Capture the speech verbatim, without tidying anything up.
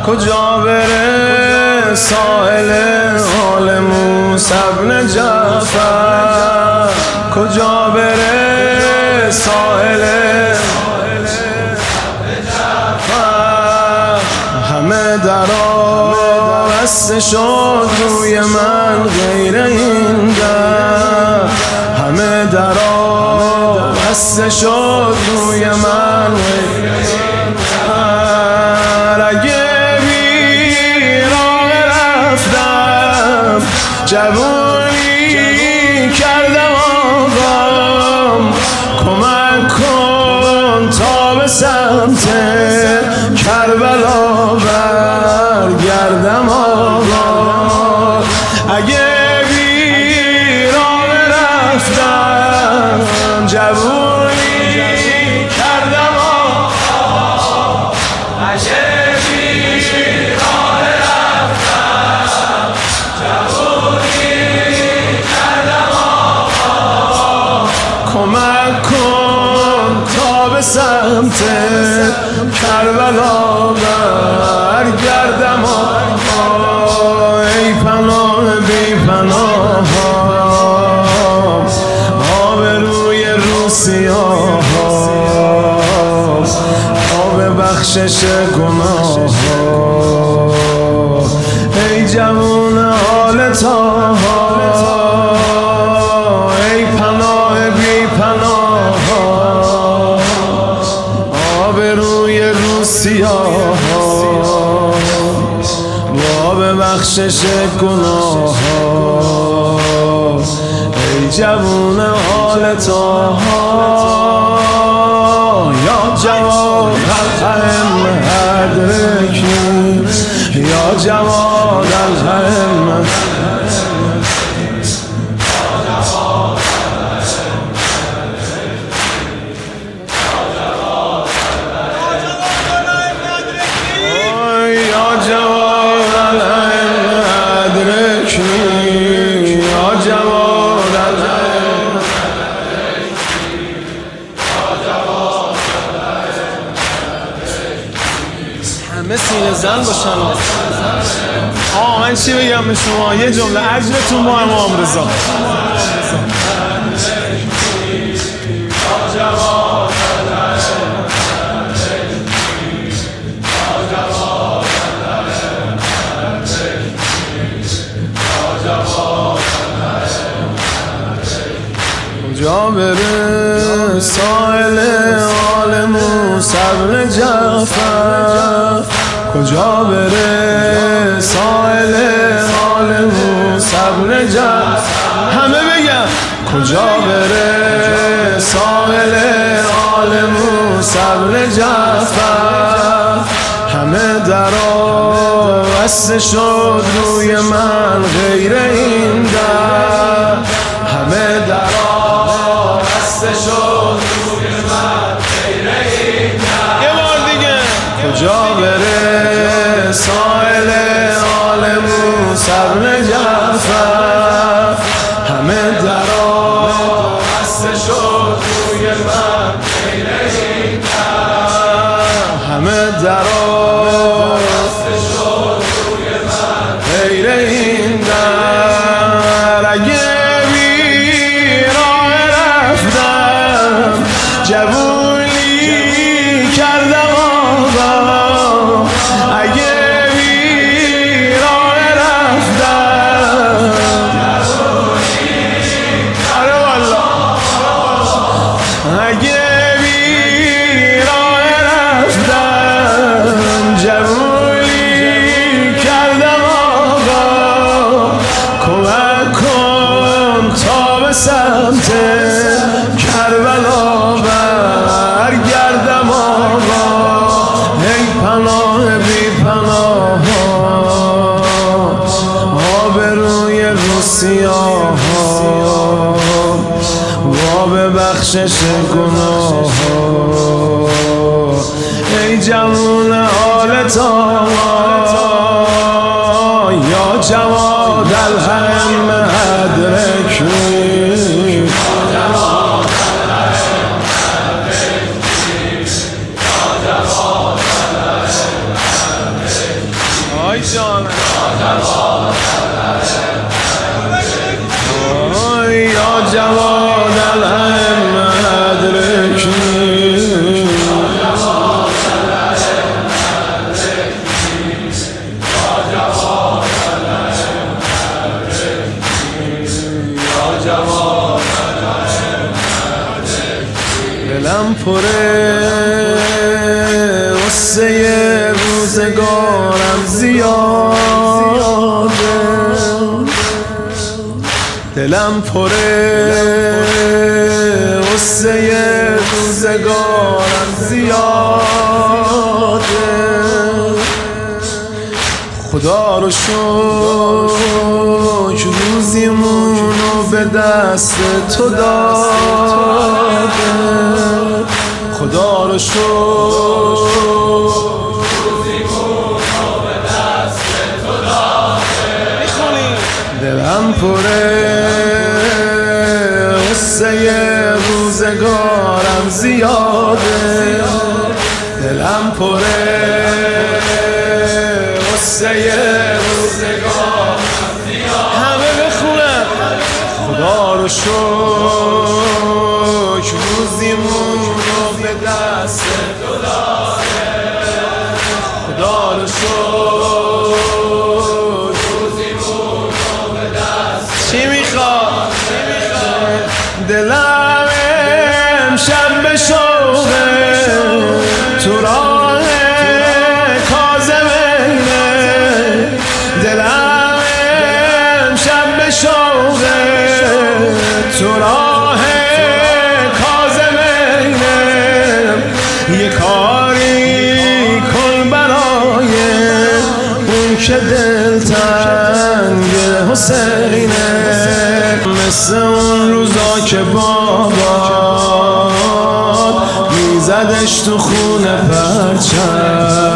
کجا بره سائل حال موسی بن جعفر، کجا بره سائل جعفر. همه درا بسته شد روی من غیر این در، همه درا بسته شد روی من غیر این در. اگه بیراه رفتم جوونی کردم آقام، کمک کن تا به سمت کربلا برگردم آقا. اگه بیراه رفتم جوونی کردم آقا، اگه بیراه رفتم جوونی کردم آقا، کمک کن تا به سمت کربلا برگردم آقا. ای پناه بی پناه آب روی روسیاه، آب بخشش گناه. ای جوون حال تاها، ای پناه بی پناه آب روی روسیاه، آب بخشش گناه. ای جوون حال تاها، یا جواد الهم ادرکنی، یا جواد الهم. همه سینه زن باشن. آه من چی بگم به شما، یه جمله اجرتون با امام رضا. کجا بره سائل حال موسی بن جعفر، کجا بره سائل حال موسی بن جعفر. همه بگم کجا بره سائل حال موسی بن جعفر. همه درا بسته شد روی من غیر این در، همه درا بسته شد روی من غیر این در. یه بار دیگه کجا بره سائل حال موسی بن جعفر. همه درا بسته شد روی من غیر این در، همه درا بسته شد روی من غیر این در. اگه بیراه رفتم جوونی کردم آقا، اگه بیراه رفتم آره والا، اگه بیراه رفتم جوونی کردم آقا، کمک کن تا به سمت کربلا برگردم آقا. ای پناه بی پناه آب روی روسیاه، آب بخشش گناه. ای جوون حال تاها، یا جواد الهم ادرکنی، جان یا جواد الهم ادرکنی دلم پره غصه روزگارم زیاده دلم پره غصه روزگارم زیاده خدا رو شکر روزیمونو به دست تو داده خدا رو شکر روزیمونو به دست تو داده دلم پره غصه روزگارم زیاده دلم پره غصه روزگارم زیاده همه بخونن خدا رو شکر روزیمونو به دست تو داده خدا رو شکر روزیمونو به دست چی میخواد دلم امشب به شوقه تو راه کاظمینه دلم امشب به شوقه تو راه کاظمینه یه کاری کن برای اون که دلتنگ حسینه مثل اون روزا که بابا میزدش تو خونه پرچم